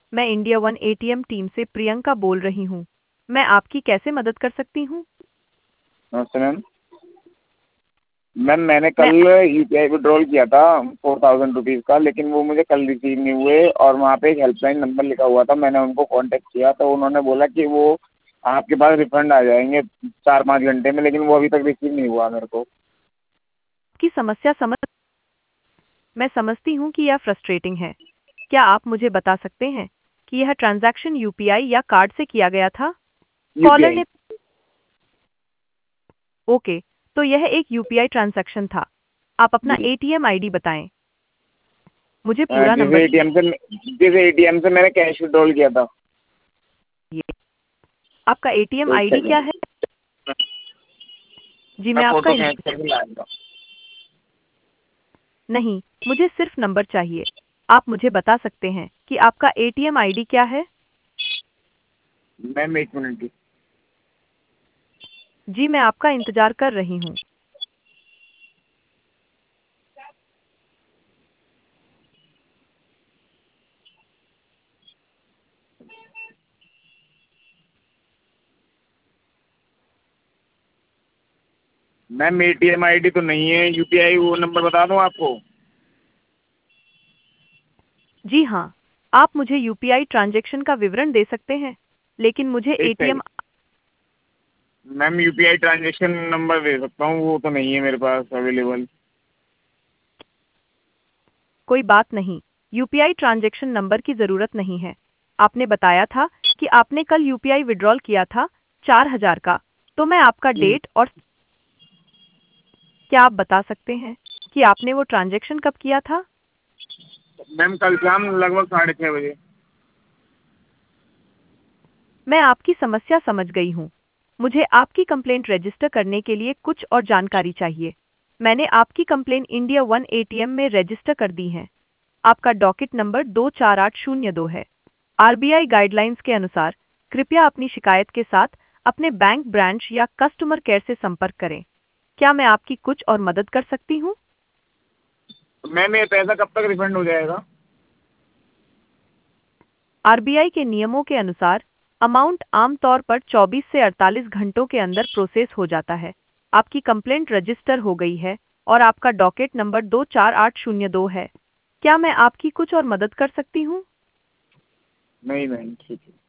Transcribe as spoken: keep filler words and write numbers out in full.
मैं India one ATM team से प्रियंका बोल रही हूँ। मैं आपकी कैसे मदद कर सकती हूँ? नमस्ते मैम। मैम मैंने मैं कल यूपीआई विड्रॉल किया था फोर थाउजेंड रुपीज़ का, लेकिन वो मुझे कल रिसीव नहीं हुए और वहाँ पे एक हेल्पलाइन नंबर लिखा हुआ था। मैंने उनको कांटेक्ट किया तो उन्होंने बोला कि वो आपके पास रिफंड आ जाएंगे चार पाँच घंटे में, लेकिन वो अभी तक रिसीव नहीं हुआ मेरे को। आपकी समस्या समझ मैं समझती हूँ कि यह फ्रस्ट्रेटिंग है। क्या आप मुझे बता सकते हैं कि यह ट्रांजैक्शन यूपीआई या कार्ड से किया गया था? Collar UPI. ने ओके, तो यह एक यूपीआई ट्रांजैक्शन था। आप अपना जी। एटीएम आईडी बताएं। मुझे अ, पूरा जिस नंबर एटीएम से जिस एटीएम से मैंने कैश विड्रॉल किया था। चाहिए। आपका एटीएम एक आईडी क्या सेकंड, है? जी, मैं मैं आपका फोटो इंत... खींच करके लाऊंगा। नहीं, मुझे सिर्फ नंबर चाहिए। आप मुझे बता सकते हैं कि आपका एटीएम आईडी क्या है? मैम एक मिनट की। जी, मैं आपका इंतजार कर रही हूँ। मैम एटीएम आईडी तो नहीं है, यूपीआई वो नंबर बता दूं आपको? जी हाँ, आप मुझे यूपीआई ट्रांजैक्शन का विवरण दे सकते हैं, लेकिन मुझे एक ATM second ma'am, UPI transaction number दे सकता हूँ, वो तो नहीं है मेरे पास अवेलेबल। कोई बात नहीं, यूपीआई ट्रांजैक्शन नंबर की ज़रूरत नहीं है। आपने बताया था कि आपने कल यूपीआई विड्रॉल किया था चार हजार का, तो मैं आपका जी डेट और क्या आप बता सकते हैं कि आपने वो ट्रांजैक्शन कब किया था? मैम, कल शाम लगभग साढ़े छः बजे। मैं आपकी समस्या समझ गई हूँ। मुझे आपकी कंप्लेंट रजिस्टर करने के लिए कुछ और जानकारी चाहिए। मैंने आपकी कंप्लेंट इंडिया वन एटीएम में रजिस्टर कर दी है। आपका डॉकेट नंबर दो चार आठ शून्य दो है। आरबीआई गाइडलाइंस के अनुसार कृपया अपनी शिकायत के साथ अपने बैंक ब्रांच या कस्टमर केयर से संपर्क करें। क्या मैं आपकी कुछ और मदद कर सकती हूँ? तो मैम ये पैसा कब तक रिफंड हो जाएगा? आरबीआई के नियमों के अनुसार अमाउंट आमतौर पर चौबीस से अड़तालीस घंटों के अंदर प्रोसेस हो जाता है। आपकी कंप्लेंट रजिस्टर हो गई है और आपका डॉकेट नंबर दो चार आठ शून्य दो है। क्या मैं आपकी कुछ और मदद कर सकती हूँ? नहीं मैम, ठीक है।